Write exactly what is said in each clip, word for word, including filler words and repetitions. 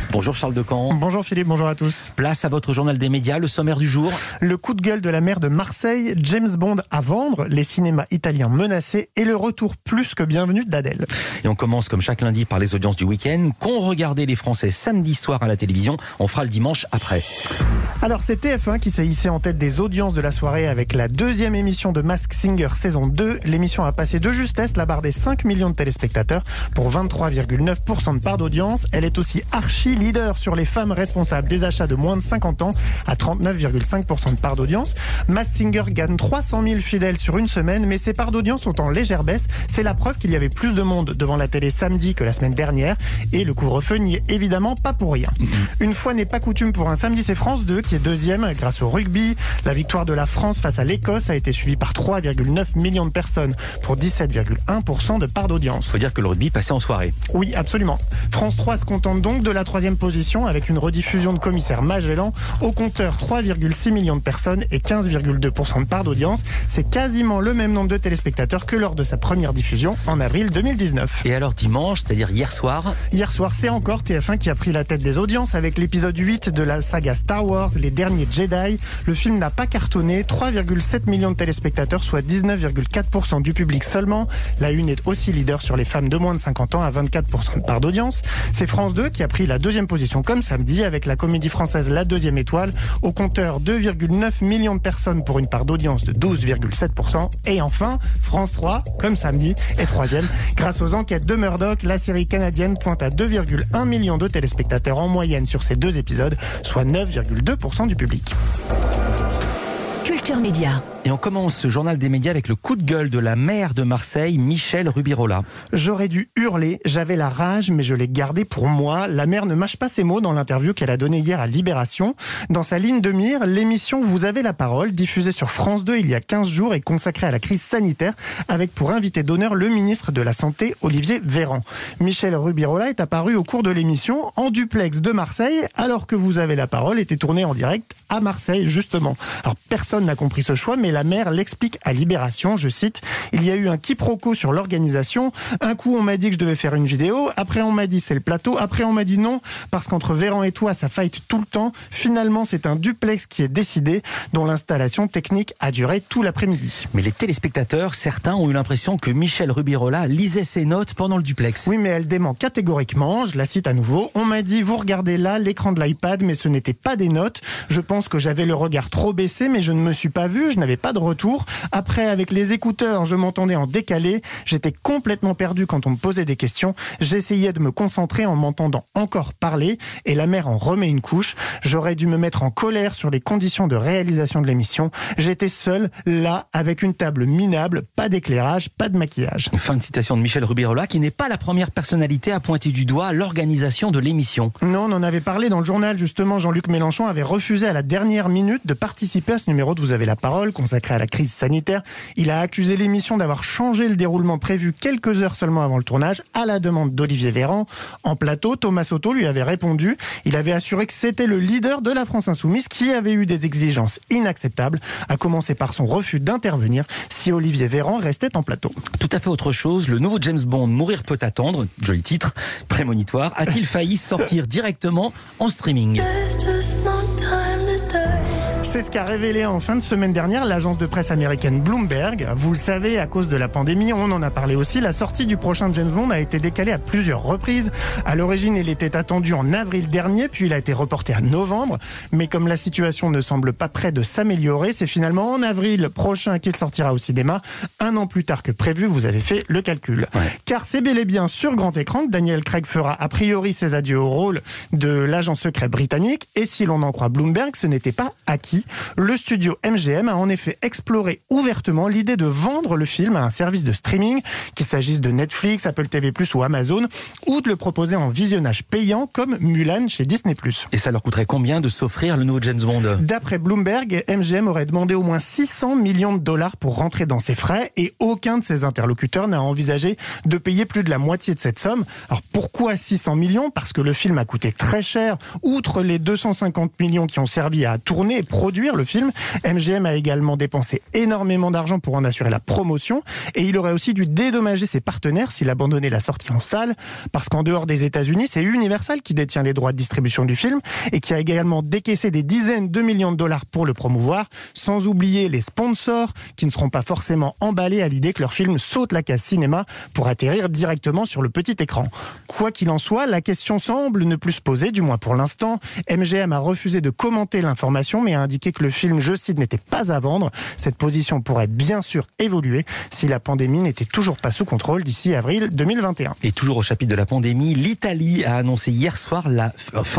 Bonjour Charles Decamp. Bonjour Philippe, bonjour à tous. Place à votre journal des médias, le sommaire du jour. Le coup de gueule de la maire de Marseille, James Bond à vendre, les cinémas italiens menacés et le retour plus que bienvenu d'Adèle. Et on commence comme chaque lundi par les audiences du week-end. Qu'ont regardé les Français samedi soir à la télévision? On fera le dimanche après. Alors c'est T F un qui s'est hissé en tête des audiences de la soirée avec la deuxième émission de Masked Singer saison deux. L'émission a passé de justesse la barre des cinq millions de téléspectateurs pour vingt-trois virgule neuf pour cent de part d'audience. Elle est aussi archi leader sur les femmes responsables des achats de moins de cinquante ans à trente-neuf virgule cinq pour cent de part d'audience. Masked Singer gagne trois cent mille fidèles sur une semaine, mais ses parts d'audience sont en légère baisse. C'est la preuve qu'il y avait plus de monde devant la télé samedi que la semaine dernière, et le couvre-feu n'y est évidemment pas pour rien. Une fois n'est pas coutume pour un samedi, c'est France deux qui est deuxième grâce au rugby. La victoire de la France face à l'Écosse a été suivie par trois virgule neuf millions de personnes pour dix-sept virgule un pour cent de part d'audience. Il faut dire que le rugby passait en soirée. Oui, absolument. France trois se contente donc de la troisième position avec une rediffusion de Commissaire Magellan. Au compteur, trois virgule six millions de personnes et quinze virgule deux pour cent de part d'audience. C'est quasiment le même nombre de téléspectateurs que lors de sa première diffusion en avril deux mille dix-neuf. Et alors dimanche, c'est-à-dire hier soir Hier soir, c'est encore T F un qui a pris la tête des audiences avec l'épisode huit de la saga Star Wars, Les Derniers Jedi. Le film n'a pas cartonné, trois virgule sept millions de téléspectateurs, soit dix-neuf virgule quatre pour cent du public seulement. La Une est aussi leader sur les femmes de moins de cinquante ans à vingt-quatre pour cent de part d'audience. C'est France deux qui a pris la deuxième position comme samedi avec la comédie française La Deuxième Étoile. Au compteur, deux virgule neuf millions de personnes pour une part d'audience de douze virgule sept pour cent. Et enfin, France trois, comme samedi, est troisième. Grâce aux enquêtes de Murdoch, la série canadienne pointe à deux virgule un millions de téléspectateurs en moyenne sur ces deux épisodes, soit neuf virgule deux pour cent du public. Culture Média. Et on commence ce journal des médias avec le coup de gueule de la maire de Marseille, Michèle Rubirola. J'aurais dû hurler, j'avais la rage, mais je l'ai gardée pour moi. La maire ne mâche pas ses mots dans l'interview qu'elle a donnée hier à Libération. Dans sa ligne de mire, l'émission Vous avez la parole, diffusée sur France deux il y a quinze jours et consacrée à la crise sanitaire, avec pour invité d'honneur le ministre de la Santé, Olivier Véran. Michèle Rubirola est apparue au cours de l'émission en duplex de Marseille, alors que Vous avez la parole était tournée en direct à Marseille, justement. Alors personne n'a compris ce choix, mais la maire l'explique à Libération, je cite, « Il y a eu un quiproquo sur l'organisation. Un coup, on m'a dit que je devais faire une vidéo. Après, on m'a dit c'est le plateau. Après, on m'a dit non, parce qu'entre Véran et toi, ça fight tout le temps. Finalement, c'est un duplex qui est décidé, dont l'installation technique a duré tout l'après-midi. » Mais les téléspectateurs, certains ont eu l'impression que Michèle Rubirola lisait ses notes pendant le duplex. Oui, mais elle dément catégoriquement. Je la cite à nouveau. « On m'a dit, vous regardez là l'écran de l'iPad, mais ce n'était pas des notes. Je pense que j'avais le regard trop baissé, mais je ne me suis pas vu. Je n'avais pas de retour. Après, avec les écouteurs, je m'entendais en décalé. J'étais complètement perdu quand on me posait des questions. J'essayais de me concentrer en m'entendant encore parler. Et la mère en remet une couche. J'aurais dû me mettre en colère sur les conditions de réalisation de l'émission. J'étais seul, là, avec une table minable, pas d'éclairage, pas de maquillage. » Fin de citation de Michèle Rubirola, qui n'est pas la première personnalité à pointer du doigt l'organisation de l'émission. Non, on en avait parlé dans le journal, justement. Jean-Luc Mélenchon avait refusé à la dernière minute de participer à ce numéro de Vous avez la parole, consacré à la crise sanitaire. Il a accusé l'émission d'avoir changé le déroulement prévu quelques heures seulement avant le tournage, à la demande d'Olivier Véran. En plateau, Thomas Soto lui avait répondu. Il avait assuré que c'était le leader de la France Insoumise qui avait eu des exigences inacceptables, à commencer par son refus d'intervenir si Olivier Véran restait en plateau. Tout à fait autre chose, le nouveau James Bond, Mourir peut attendre, joli titre, prémonitoire, a-t-il failli sortir directement en streaming ? C'est ce qu'a révélé en fin de semaine dernière l'agence de presse américaine Bloomberg. Vous le savez, à cause de la pandémie, on en a parlé aussi, la sortie du prochain James Bond a été décalée à plusieurs reprises. À l'origine, il était attendu en avril dernier, puis il a été reporté à novembre. Mais comme la situation ne semble pas près de s'améliorer, c'est finalement en avril prochain qu'il sortira au cinéma, un an plus tard que prévu, vous avez fait le calcul. Ouais. Car c'est bel et bien sur grand écran que Daniel Craig fera a priori ses adieux au rôle de l'agent secret britannique. Et si l'on en croit Bloomberg, ce n'était pas acquis. Le studio M G M a en effet exploré ouvertement l'idée de vendre le film à un service de streaming, qu'il s'agisse de Netflix, Apple T V plus, ou Amazon, ou de le proposer en visionnage payant comme Mulan chez Disney plus. Et ça leur coûterait combien de s'offrir le nouveau James Bond ? D'après Bloomberg, M G M aurait demandé au moins six cents millions de dollars pour rentrer dans ses frais et aucun de ses interlocuteurs n'a envisagé de payer plus de la moitié de cette somme. Alors pourquoi six cents millions ? Parce que le film a coûté très cher. Outre les deux cent cinquante millions qui ont servi à tourner et produire produire le film. M G M a également dépensé énormément d'argent pour en assurer la promotion et il aurait aussi dû dédommager ses partenaires s'il abandonnait la sortie en salle, parce qu'en dehors des États-Unis, c'est Universal qui détient les droits de distribution du film et qui a également décaissé des dizaines de millions de dollars pour le promouvoir, sans oublier les sponsors qui ne seront pas forcément emballés à l'idée que leur film saute la case cinéma pour atterrir directement sur le petit écran. Quoi qu'il en soit, la question semble ne plus se poser, du moins pour l'instant. M G M a refusé de commenter l'information, mais a indiqué que le film, je cite, n'était pas à vendre. Cette position pourrait bien sûr évoluer si la pandémie n'était toujours pas sous contrôle d'ici avril deux mille vingt et un. Et toujours au chapitre de la pandémie, l'Italie a annoncé hier soir la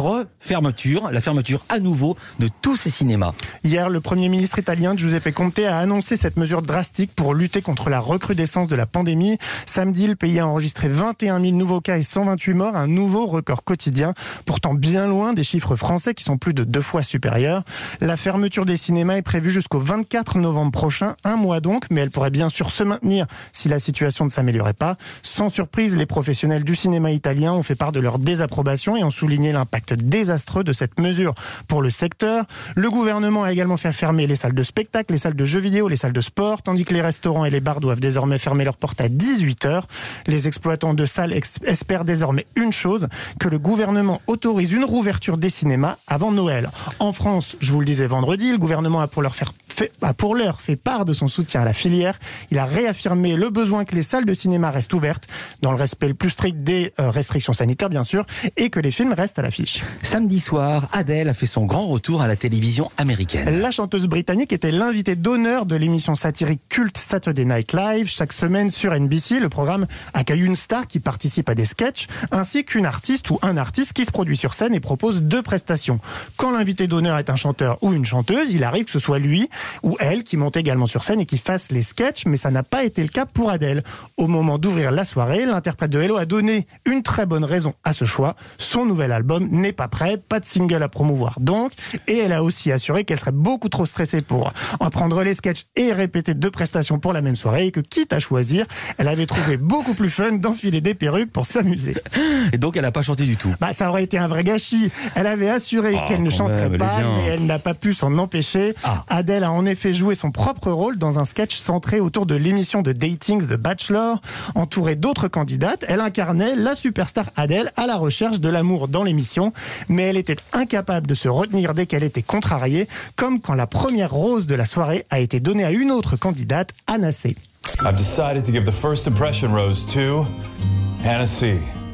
fermeture, la fermeture à nouveau de tous ses cinémas. Hier, le Premier ministre italien Giuseppe Conte a annoncé cette mesure drastique pour lutter contre la recrudescence de la pandémie. Samedi, le pays a enregistré vingt et un mille nouveaux cas et cent vingt-huit morts, un nouveau record quotidien, pourtant bien loin des chiffres français qui sont plus de deux fois supérieurs. La fermeture des cinémas est prévue jusqu'au vingt-quatre novembre prochain, un mois donc, mais elle pourrait bien sûr se maintenir si la situation ne s'améliorait pas. Sans surprise, les professionnels du cinéma italien ont fait part de leur désapprobation et ont souligné l'impact désastreux de cette mesure pour le secteur. Le gouvernement a également fait fermer les salles de spectacle, les salles de jeux vidéo, les salles de sport, tandis que les restaurants et les bars doivent désormais fermer leurs portes à dix-huit heures. Les exploitants de salles espèrent désormais une chose, que le gouvernement autorise une rouverture des cinémas avant Noël. En France, je vous le disais vendredi, le gouvernement a pour leur faire fait, a pour l'heure fait part de son soutien à la filière. Il a réaffirmé le besoin que les salles de cinéma restent ouvertes, dans le respect le plus strict des euh, restrictions sanitaires bien sûr, et que les films restent à l'affiche. Samedi soir, Adele a fait son grand retour à la télévision américaine. La chanteuse britannique était l'invitée d'honneur de l'émission satirique culte Saturday Night Live. Chaque semaine sur N B C, le programme accueille une star qui participe à des sketchs, ainsi qu'une artiste ou un artiste qui se produit sur scène et propose deux prestations. Quand l'invité d'honneur est un chanteur ou une chanteuse, il arrive que ce soit lui ou elle qui monte également sur scène et qui fasse les sketchs, mais ça n'a pas été le cas pour Adele. Au moment d'ouvrir la soirée, l'interprète de Hello a donné une très bonne raison à ce choix. Son nouvel album n'est pas prêt, pas de single à promouvoir donc, et elle a aussi assuré qu'elle serait beaucoup trop stressée pour apprendre les sketchs et répéter deux prestations pour la même soirée, et que quitte à choisir, elle avait trouvé beaucoup plus fun d'enfiler des perruques pour s'amuser. Et donc elle n'a pas chanté du tout. Bah ça aurait été un vrai gâchis. Elle avait assuré oh, qu'elle ne chanterait même, pas, mais elle n'a pas pu s'en empêcher. Ah. Adele a en effet joué son propre rôle dans un sketch centré autour de l'émission de dating The Bachelor. Entourée d'autres candidates, elle incarnait la superstar Adele à la recherche de l'amour dans l'émission, mais elle était incapable de se retenir dès qu'elle était contrariée, comme quand la première rose de la soirée a été donnée à une autre candidate, Anna C. I've decided to give the first impression rose to Hannah C.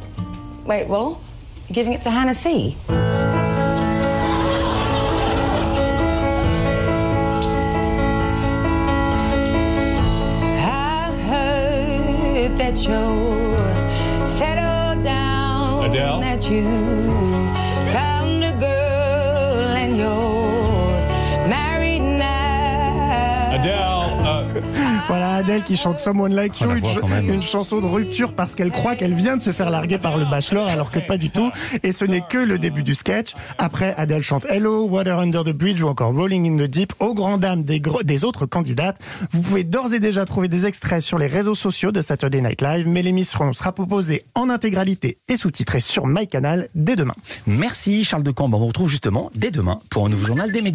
Wait, what? You're giving it to Hannah C? I heard that you settled down. Adele? That you found a girl and you're married now. Adele, uh... Voilà Adele qui chante Someone Like You, une, une chanson de rupture parce qu'elle croit qu'elle vient de se faire larguer par le bachelor alors que pas du tout. Et ce n'est que le début du sketch. Après, Adele chante Hello, Water Under the Bridge ou encore Rolling in the Deep aux grandes dames des, des autres candidates. Vous pouvez d'ores et déjà trouver des extraits sur les réseaux sociaux de Saturday Night Live, mais l'émission sera proposée en intégralité et sous-titrée sur MyCanal dès demain. Merci Charles de Camp. On vous retrouve justement dès demain pour un nouveau journal des médias.